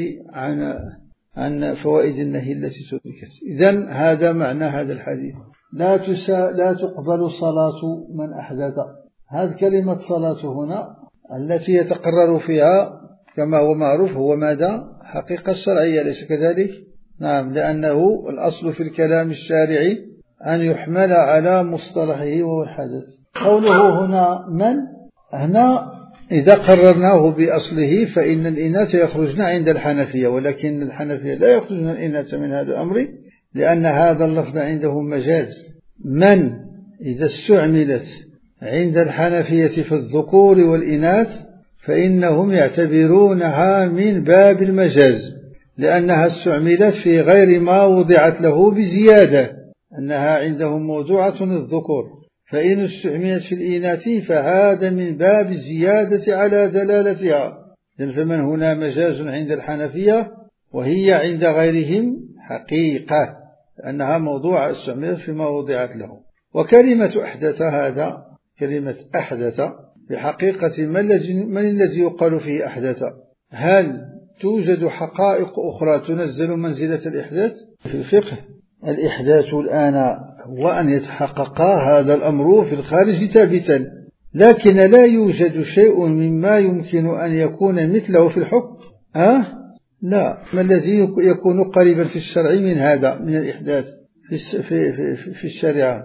عن فوائد النهي التي تركت. إذن هذا معنى هذا الحديث: لا تقبل صلاة من أحدث. هذه كلمة صلاة هنا التي يتقرر فيها كما هو معروف هو ماذا؟ حقيقة الشرعية، ليس كذلك؟ نعم، لأنه الأصل في الكلام الشارعي أن يحمل على مصطلحه وهو الحدث. قوله هنا من، هنا إذا قررناه بأصله فإن الإناث يخرجن عند الحنفية، ولكن الحنفية لا يخرجن الإناث من هذا الأمر، لأن هذا اللفظ عندهم مجاز. من إذا استعملت عند الحنفية في الذكور والإناث فإنهم يعتبرونها من باب المجاز، لأنها استعملت في غير ما وضعت له بزيادة، أنها عندهم موضوعة الذكور، فإن استعملت في الإناث فهذا من باب الزيادة على دلالتها، فمن هنا مجاز عند الحنفية، وهي عند غيرهم حقيقة، لأنها موضوعة استعملت فيما وضعت له. وكلمة أحدث، هذا كلمة أحدث بحقيقة من الذي يقال فيه أحدث؟ هل توجد حقائق أخرى تنزل منزلة الإحداث؟ في الفقه الإحداث الآن هو أن يتحقق هذا الأمر في الخارج ثابتا، لكن لا يوجد شيء مما يمكن أن يكون مثله في الحكم. لا، ما الذي يكون قريبا في الشرع من هذا، من الإحداث في الشريعة؟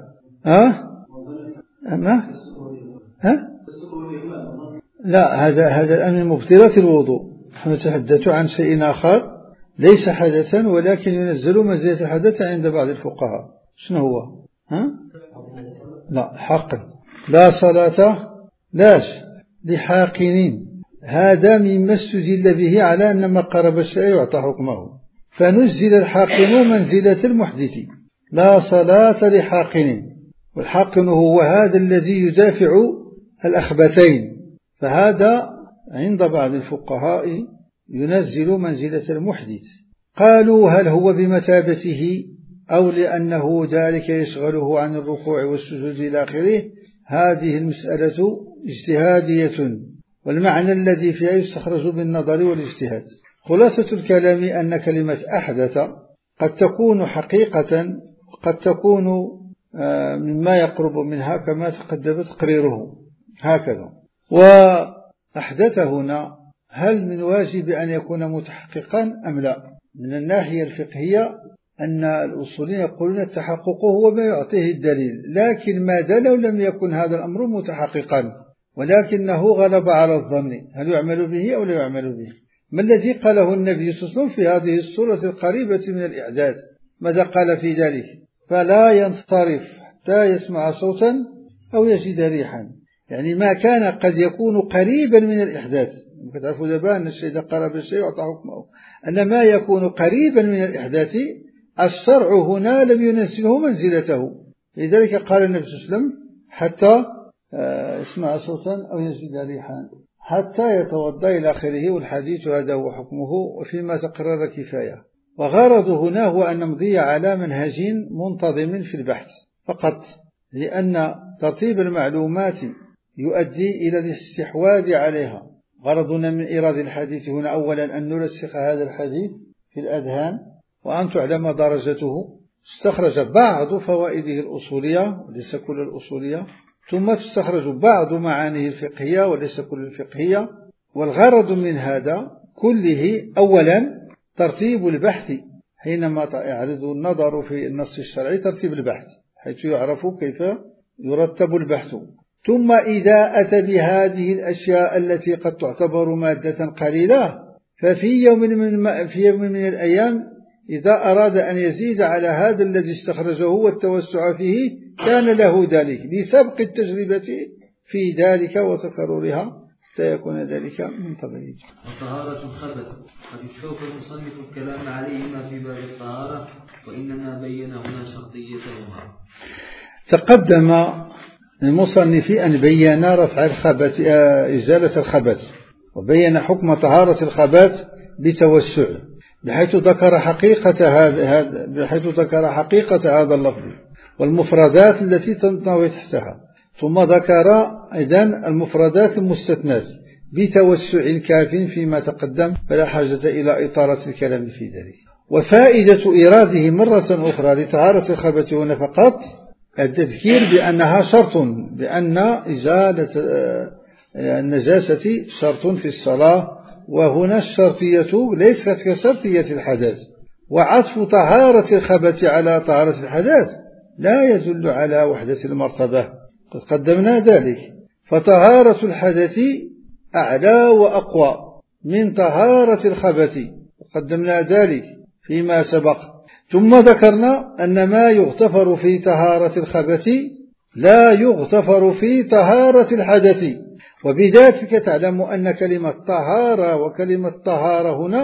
لا، هذا الآن من مبطلات الوضوء. نحن نتحدث عن شيء آخر ليس حدثا، ولكن ينزل منزلة الحدث عند بعض الفقهاء. شنو هو؟ لا، حقن. لا صلاة لحاقنين، هذا مما استدل به على أن ما قرب الشيء يعطى حكمه، فنزل الحاقن منزلة المحدث. لا صلاة لحاقن، والحاقن هو هذا الذي يدافع الأخبثين، فهذا عند بعض الفقهاء ينزل منزلة المحدث. قالوا هل هو بمثابته أو لأنه ذلك يشغله عن الركوع والسجود إلى آخره؟ هذه المسألة اجتهادية، والمعنى الذي فيها يستخرج بالنظر والاجتهاد. خلاصة الكلام أن كلمة أحدث قد تكون حقيقة، قد تكون مما يقرب منها كما تقدم تقريره هكذا. وأحدث هنا هل من واجب أن يكون متحققا أم لا؟ من الناحية الفقهية أن الأصولين يقولون التحقق هو ما يعطيه الدليل، لكن ماذا لو لم يكن هذا الأمر متحققا ولكنه غلب على الظن، هل يعمل به أو لا يعمل به؟ ما الذي قاله النبي صلى الله عليه وسلم في هذه الصورة القريبة من الإعجاز؟ ماذا قال في ذلك؟ فلا ينصرف حتى يسمع صوتا أو يجد ريحا، يعني ما كان قد يكون قريبا من الإحداث. تعرفوا دابا أن الشيء إذا قرب الشيء يعطى حكمه، أن ما يكون قريبا من الإحداث الشرع هنا لم ينزله منزلته، لذلك قال النبي صلى الله عليه وسلم حتى يسمع صوتا أو يجد ريحا حتى يتوضأ إلى آخره، والحديث هذا هو حكمه، وفيما تقرر كفاية. وغرضه هنا هو أن نمضي على منهج منتظم في البحث فقط، لأن ترتيب المعلومات يؤدي إلى الاستحواذ عليها. غرضنا من إيراد الحديث هنا أولا أن نرسخ هذا الحديث في الأذهان، وأن تعلم درجته، استخرج بعض فوائده الأصولية وليس كل الأصولية، ثم تستخرج بعض معانيه الفقهية وليس كل الفقهية. والغرض من هذا كله أولا ترتيب البحث، حينما يعرض النظر في النص الشرعي ترتيب البحث حيث يعرف كيف يرتب البحث. ثم إذا أتى بهذه الأشياء التي قد تعتبر مادة قليلة، ففي يوم من الأيام إذا أراد أن يزيد على هذا الذي استخرجه والتوسع فيه كان له ذلك لسبق التجربة في ذلك وتكررها حتى يكون ذلك من طبيعه. وطهارة الخبث قد استوفى المصنف الكلام عليهما في باب الطهارة، وإنما بين هنا شرطيتهما. تقدم المصنف أن بين رفع الخبث، إزالة الخبث، وبين حكم طهارة الخبث بتوسع، بحيث ذكر حقيقة هذا اللفظ والمفردات التي تنطوي تحتها، ثم ذكر أيضا المفردات المستثنات بتوسع كاف فيما تقدم، فلا حاجة إلى إطالة الكلام في ذلك. وفائدة إيراده مرة أخرى لطهارة الخبث هنا فقط التذكير بأنها شرط، بأن إزالة النجاسة شرط في الصلاة، وهنا الشرطية ليست كشرطية الحدث. وعطف طهارة الخبث على طهارة الحدث لا يدل على وحدة المرتبة، قد قدمنا ذلك، فطهارة الحدث أعلى وأقوى من طهارة الخبث، قدمنا ذلك فيما سبق. ثم ذكرنا أن ما يغتفر في طهارة الخبث لا يغتفر في طهارة الحدث، وبذلك تعلم أن كلمة طهارة وكلمة طهارة هنا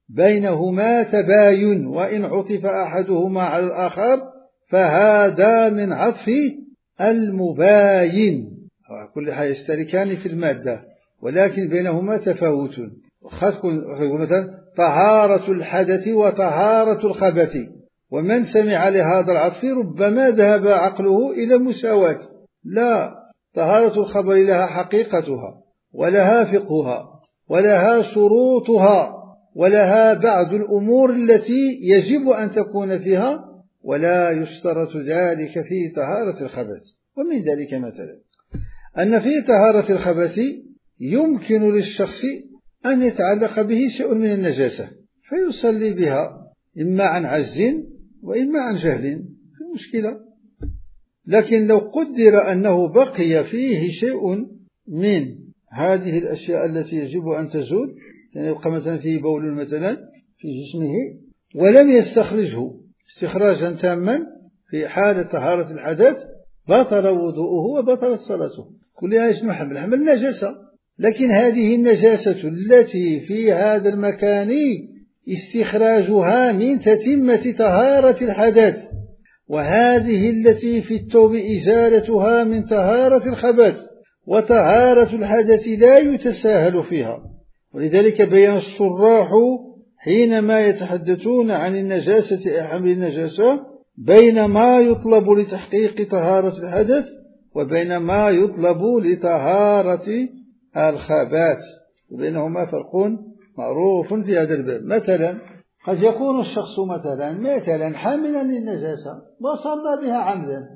بينهما تباين، وإن عطف أحدهما على الآخر فهذا من عطف المباين. كل حاجة يشتركان في المادة ولكن بينهما تفاوت. مثلا طهارة الحدث وطهارة الخبث، ومن سمع لهذا العطف ربما ذهب عقله إلى مساواة. لا، طهارة الخبر لها حقيقتها ولها فقهها ولها شروطها ولها بعض الأمور التي يجب أن تكون فيها، ولا يشترط ذلك في طهارة الخبث. ومن ذلك مثلا أن في طهارة الخبث يمكن للشخص أن يتعلق به شيء من النجاسة فيصلي بها إما عن عجز وإما عن جهل، في مشكلة. لكن لو قدر أنه بقي فيه شيء من هذه الأشياء التي يجب أن تزول، يعني يبقى مثلا فيه بول مثلا في جسمه ولم يستخرجه استخراجا تاما في حالة طهارة الحدث، بطل وضوءه وبطلت صلاته. كلها يشمل حمل نجاسة، لكن هذه النجاسة التي في هذا المكان استخراجها من تتمة طهارة الحدث، وهذه التي في الثوب إزالتها من طهارة الخبث، وطهارة الحدث لا يتساهل فيها. ولذلك بين الشراح حينما يتحدثون عن النجاسة حمل النجاسة بين ما يطلب لتحقيق طهارة الحدث وبين ما يطلب لطهارة الخبث، وبينهما فرق معروف في هذا الباب. مثلا قد يكون الشخص مثلا حاملا للنجاسة وصلى بها عمدا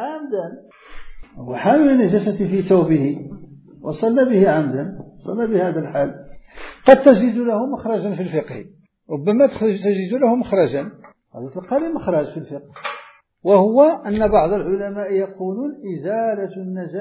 وحامل النجاسة في ثوبه وصلى به عمدا، صلى بهذا الحال، قد تجد له مخرجا في الفقه، ربما تجد له مخرجا، هذا تلقى مخرج في الفقه، وهو أن بعض العلماء يقولون إزالة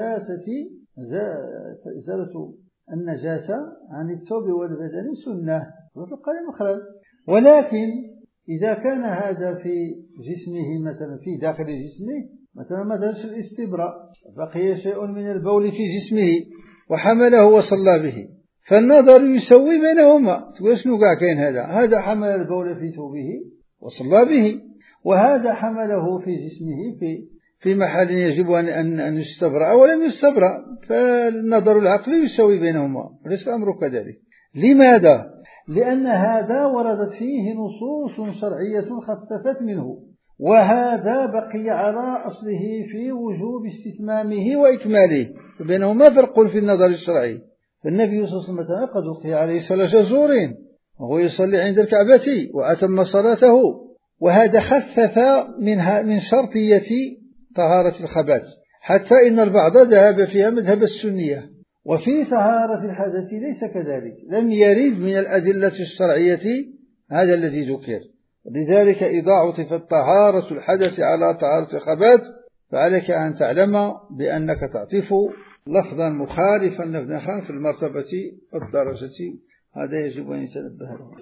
النجاسة عن الثوب والبدن سنة، وتلقى مخرج. ولكن إذا كان هذا في جسمه مثلا في داخل جسمه مثلا الاستبراء، بقي شيء من البول في جسمه وحمله وصلى به، فالنظر يسوي بينهما. تقول شنو قاع كاين؟ هذا حمل البول في ثوبه وصلى به، وهذا حمله في جسمه في محل يجب أن يستبرأ ولم يستبرأ، فالنظر العقلي يسوي بينهما، ليس الأمر كذلك. لماذا؟ لأن هذا وردت فيه نصوص شرعية خففت منه، وهذا بقي على أصله في وجوب استتمامه وإكماله، وبينهما فرق في النظر الشرعي. فالنبي صلى الله عليه وسلم قد ألقي عليه صلاة جزور وهو يصلي عند الكعبة وأتم صلاته، وهذا خفف من شرطية طهارة الخبث، حتى إن البعض ذهب فيها مذهب السنية. وفي طهارة الحدث ليس كذلك، لم يرد من الأدلة الشرعية هذا الذي ذكر. لذلك إذا عطفت طهارة الحدث على طهارة الخبث فعليك أن تعلم بأنك تعطف لفظا مخالفا لفظا في المرتبة والدرجة، هذا يجب أن يتنبه له.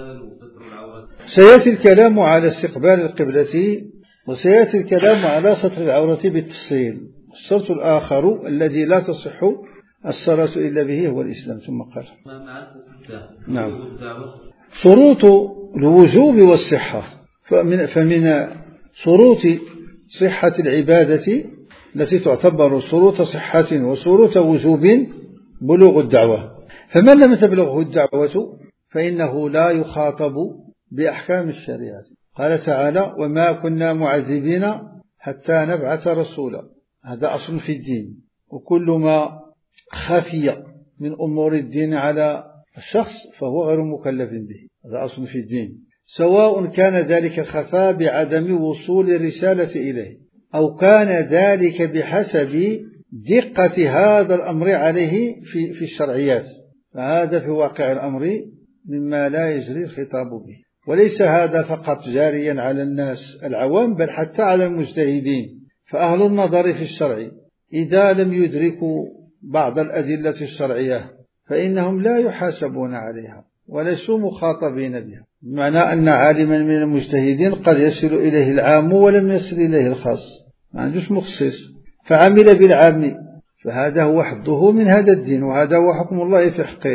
سيأتي الكلام على استقبال القبلة، وسيأتي الكلام على ستر العورة بالتفصيل. الشرط الآخر الذي لا تصح الصلاة إلا به هو الإسلام. ثم قال نعم شروط الوجوب والصحة. فمن شروط صحة العبادة التي تعتبر شروط صحة وشروط وجوب بلوغ الدعوة، فمن لم تبلغه الدعوة فإنه لا يخاطب بأحكام الشريعة. قال تعالى وما كنا معذبين حتى نبعث رسولا، هذا أصل في الدين، وكل ما خفي من أمور الدين على الشخص فهو غير مكلف به، هذا أصل في الدين، سواء كان ذلك الخفاء بعدم وصول الرسالة إليه أو كان ذلك بحسب دقة هذا الأمر عليه في الشرعيات، فهذا في واقع الأمر مما لا يجري الخطاب به. وليس هذا فقط جاريا على الناس العوام بل حتى على المجتهدين، فأهل النظر في الشرع إذا لم يدركوا بعض الأدلة الشرعية فإنهم لا يحاسبون عليها وليسوا مخاطبين بها، بمعنى أن عالما من المجتهدين قد يصل إليه العام ولم يصل إليه الخاص، ما عندوش مخصص فعمل بالعام، فهذا هو حظه من هذا الدين، وهذا هو حكم الله في حقه.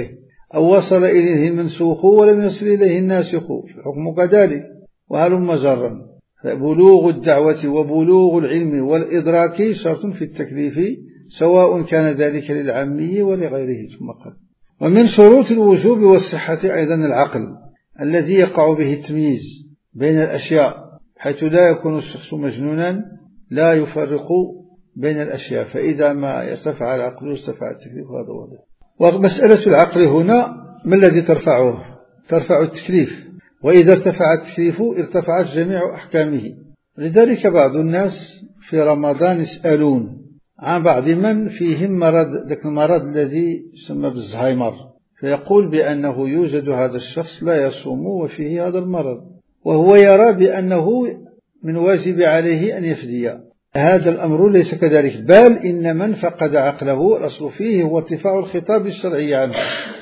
أو وصل إليه المنسوخ ولم يصل إليه الناسخ الحكم كذلك، وهلم جرا. فبلوغ الدعوة وبلوغ العلم والإدراك شرط في التكليف، سواء كان ذلك للعامي ولغيره. ثم قال: ومن شروط الوجوب والصحة أيضا العقل الذي يقع به التمييز بين الأشياء، حيث لا يكون الشخص مجنونا لا يفرق بين الأشياء، فإذا ما يستفعل العقل يستفعل التكليف. هذا واضح. ومسألة العقل هنا ما الذي ترفعه؟ ترفع التكليف، وإذا ارتفع التكليف ارتفعت جميع أحكامه. لذلك بعض الناس في رمضان يسألون عن بعض من فيهم مرض، ذاك المرض الذي يسمى بالزهايمر، فيقول بأنه يوجد هذا الشخص لا يصوم وفيه هذا المرض، وهو يرى بأنه من واجب عليه أن يفدي. هذا الأمر ليس كذلك، بل إن من فقد عقله الأصل فيه هو ارتفاع الخطاب الشرعي عنه،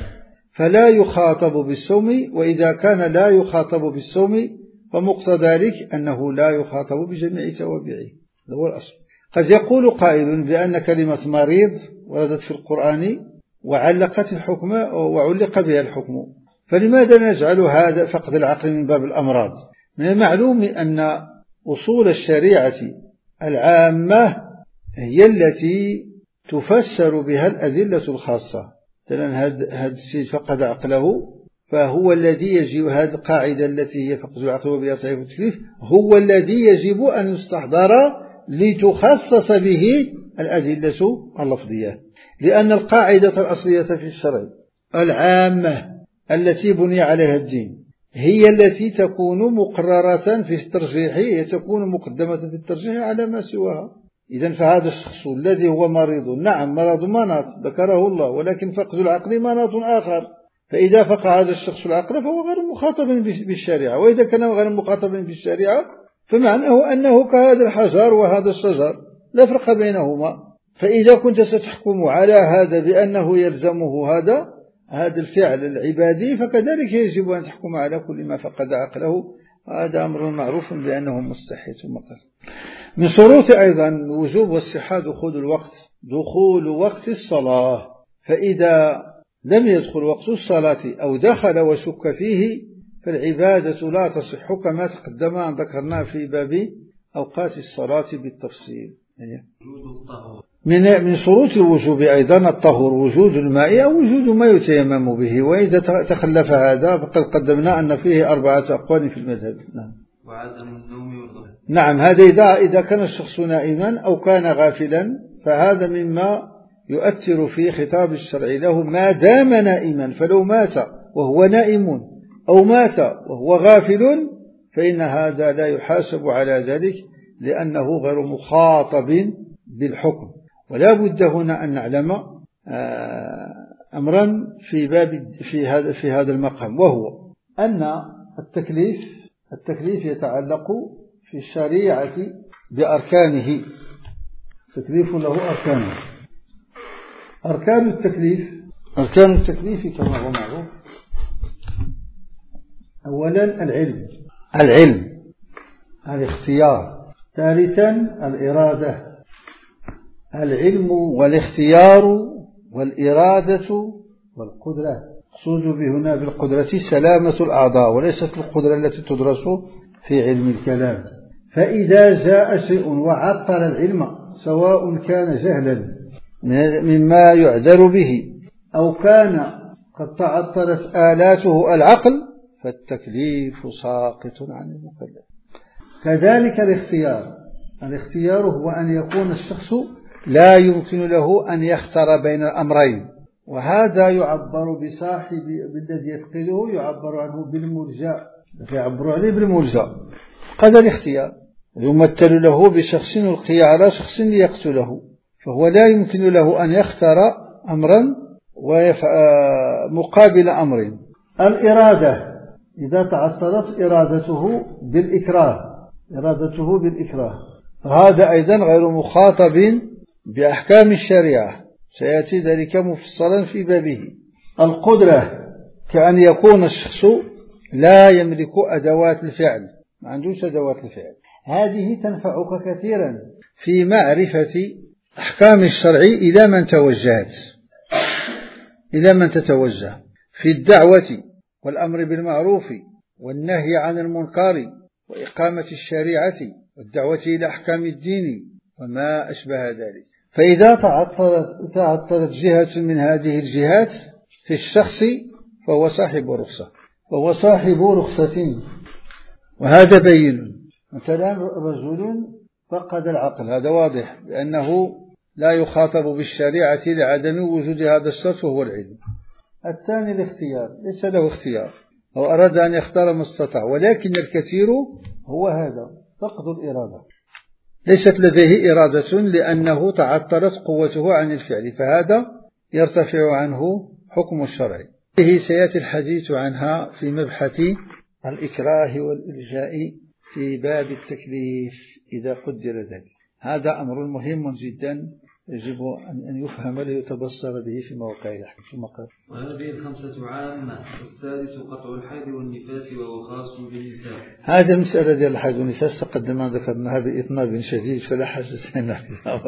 فلا يخاطب بالصوم، وإذا كان لا يخاطب بالصوم فمقتضى ذلك أنه لا يخاطب بجميع توابعه. هذا هو الأصل. قد يقول قائل بأن كلمة مريض وردت في القرآن وعلقت الحكم وعلق بها الحكم، فلماذا نجعل هذا فقد العقل من باب الأمراض؟ من المعلوم أن أصول الشريعة العامة هي التي تفسر بها الأدلة الخاصة. لأن هذا السيد فقد عقله، فهو الذي يجب، هذه القاعدة التي هي فقد العقل وبها تعريف التكليف، هو الذي يجب أن يستحضر لتخصص به الأدلة اللفظية، لأن القاعدة الأصلية في الشرع العامة التي بني عليها الدين هي التي تكون مقررة في الترجيح، هي تكون مقدمة في الترجيح على ما سواها. إذن فهذا الشخص الذي هو مريض، نعم مرض مناط ذكره الله، ولكن فقد العقل مناط آخر، فإذا فقد هذا الشخص العقل فهو غير مخاطب بالشريعة، وإذا كان غير مخاطب بالشريعة فمعناه أنه كهذا الحجر وهذا الشجر لا فرق بينهما. فإذا كنت ستحكم على هذا بأنه يلزمه هذا الفعل العبادي، فكذلك يجب أن تحكم على كل ما فقد عقله. هذا أمر معروف بأنه مستحيل. من شروط أيضا الوجوب والصحة دخول وقت الصلاة، فإذا لم يدخل وقت الصلاة أو دخل وشك فيه فالعبادة لا تصح، كما تقدم أن ذكرنا في باب أوقات الصلاة بالتفصيل. من شروط الوجوب أيضا الطهور، وجود الماء أو وجود ما يتيمم به، وإذا تخلف هذا فقد قدمنا أن فيه 4 أقوال في المذهب. وعدم النوم والظهر. نعم، هذا إذا كان الشخص نائما أو كان غافلا، فهذا مما يؤثر في خطاب الشرع له ما دام نائما، فلو مات وهو نائم أو مات وهو غافل فإن هذا لا يحاسب على ذلك، لأنه غير مخاطب بالحكم. ولا بد هنا أن نعلم أمرا في هذا المقام، وهو أن التكليف يتعلق في الشريعة بأركانه. التكليف له أركانه. أركان التكليف كما هو معروف: أولا العلم، الاختيار. ثالثا الإرادة. العلم والاختيار والإرادة والقدرة. مقصود هنا بالقدرة سلامة الأعضاء، وليست القدرة التي تدرس في علم الكلام. فإذا جاء شيء وعطل العلم، سواء كان جهلا مما يعذر به أو كان قد تعطلت آلاته العقل، فالتكليف ساقط عن المكلف. كذلك الاختيار هو أن يكون الشخص لا يمكن له أن يختار بين الأمرين، وهذا يعبر بصاحب بالذي يفقده يعبر عنه بالملجأ، يعبر عليه بالملجأ. هذا الاختيار يمثل له بشخص يلقي على شخص ليقتله، فهو لا يمكن له أن يختار أمرا مقابل أمر. الإرادة إذا تعطلت إرادته بالإكراه، فهذا أيضا غير مخاطب بأحكام الشريعة، سيأتي ذلك مفصلا في بابه. القدرة كأن يكون الشخص لا يملك أدوات الفعل، ما عندوش أدوات الفعل، هذه تنفعك كثيرا في معرفة أحكام الشرع إلى من تتوجه. في الدعوة والأمر بالمعروف والنهي عن المنكر وإقامة الشريعة والدعوة إلى أحكام الدين وما أشبه ذلك. فإذا تعطلت جهة من هذه الجهات في الشخص فهو صاحب رخصة، وهذا بين. مثلا رجل فقد العقل، هذا واضح بأنه لا يخاطب بالشريعة لعدم وجود هذا الشرط وهو العلم. الثاني الاختيار، ليس له اختيار، هو أراد أن يختار ما استطاع، ولكن الكثير هو هذا فقد الإرادة، ليست لديه إرادة لأنه تعطلت قوته عن الفعل، فهذا يرتفع عنه حكم الشرع. هذه سيأتي الحديث عنها في مبحث الإكراه والإلجاء في باب التكليف إذا قدر ذلك. هذا أمر مهم جدا يجب أن يفهم ليتبصر به في مواقع الأحكام. وهذه الخمسة عامة، والسادس قطع الحيض والنفاس وهو خاص بالنساء. هذه المسألة ديال الحيض والنفاس تقدم ذكرناها بإطناب شديد فلا حاجة لنا فيها.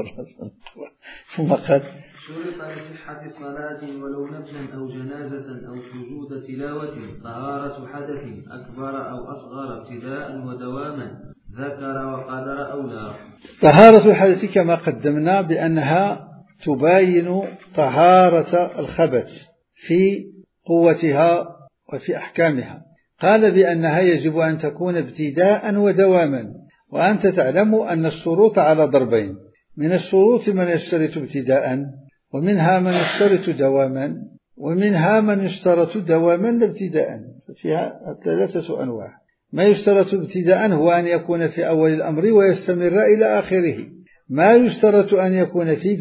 ثم قال شرط لصحة صلاة ولو نفلا أو جنازة أو سجود تلاوة طهارة حدث أكبر أو أصغر ابتداء ودواما ذكر وقدر أو لا. طهارة الحدث كما قدمنا بأنها تباين طهارة الخبث في قوتها وفي أحكامها. قال بأنها يجب أن تكون ابتداء ودواما، وأنت تعلم أن الشروط على ضربين، من الشروط من يشترط ابتداء، ومنها من يشترط دواما، ومنها من يشترط دواما لابتداء، فيها ثلاثة أنواع. ما يشترط ابتداء هو أن يكون في أول الأمر ويستمر إلى آخره، ما يشترط أن يكون في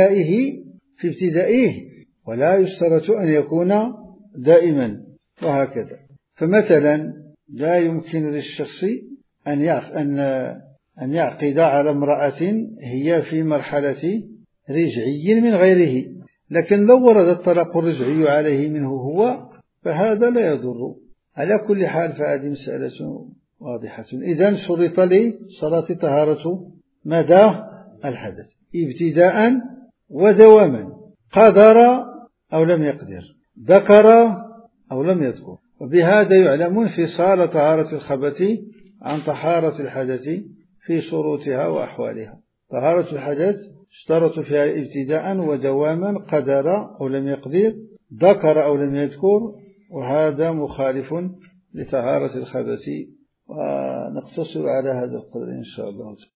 ابتدائه ولا يشترط أن يكون دائما، وهكذا. فمثلا لا يمكن للشخص أن يعقد على امرأة هي في مرحلة رجعي من غيره، لكن لو ورد الطلاق الرجعي عليه منه هو فهذا لا يضر. على كل حال فهذه مسألة واضحة. إذن شرط لصلاة طهارة مدى الحدث ابتداء ودواما، قدر أو لم يقدر، ذكر أو لم يذكر. وبهذا يعلم انفصال طهارة الخبث عن طهارة الحدث في شروطها وأحوالها. طهارة الحدث اشترط فيها ابتداء ودواما، قدر أو لم يقدر، ذكر أو لم يذكر، وهذا مخالف لطهارة الخبث. ونقتصر على هذا القدر إن شاء الله.